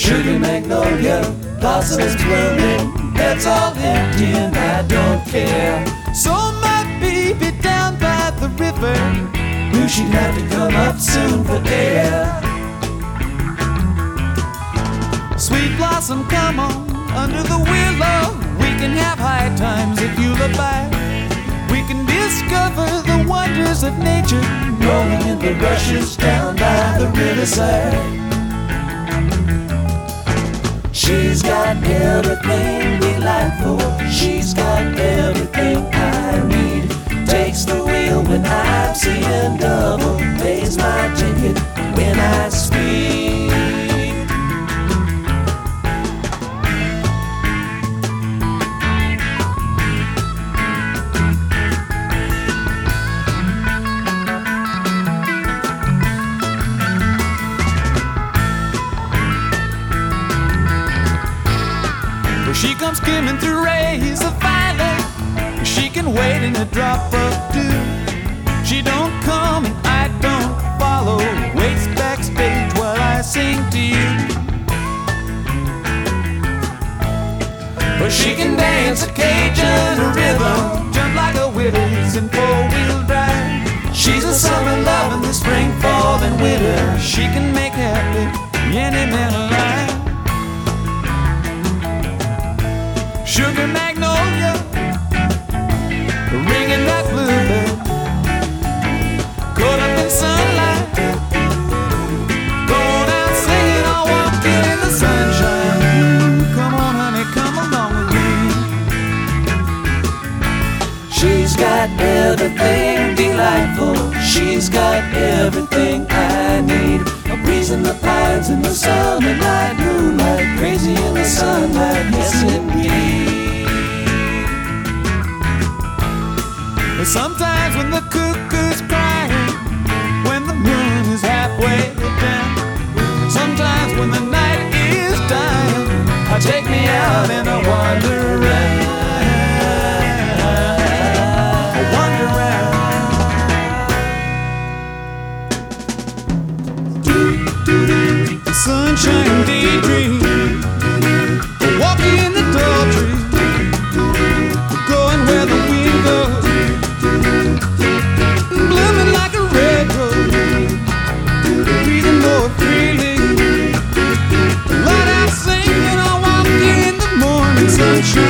Sugar magnolia, blossoms blooming, that's all empty and I don't care. So my baby down by the river knew she'd have to come up soon for air. Sweet blossom, come on, under the willow. We can have high times if you'll abide. We can discover the wonders of nature, rolling in the rushes down by the riverside. She's got everything delightful, she's got everything I need. Takes the wheel when I'm seeing double, pays my ticket when I speed. She comes skimming through rays of violet. She can wait in a drop of dew. She don't come and I don't follow. Waits backstage while I sing to you. But she can dance a Cajun rhythm, jump like a Willys in four-wheel drive. She's a summer love in the spring, fall, and winter. She can make happy any man alive. Sugar magnolia, ringing that bluebird, caught up in sunlight, going out singing or walking in the sunshine. Come on, honey, come along with me. She's got everything delightful, she's got everything I need. A breeze in the pines in the summer night, moonlight, crazy in the sunlight, yes indeed. But sometimes when the cuckoo's crying, when the moon is halfway down, sometimes when the night is dying, take me out and I wander around. Sunshine daydream, walking in the tall trees, going where the wind goes, blooming like a red rose, breathing more freely. Light out singing, I walk in the morning sunshine.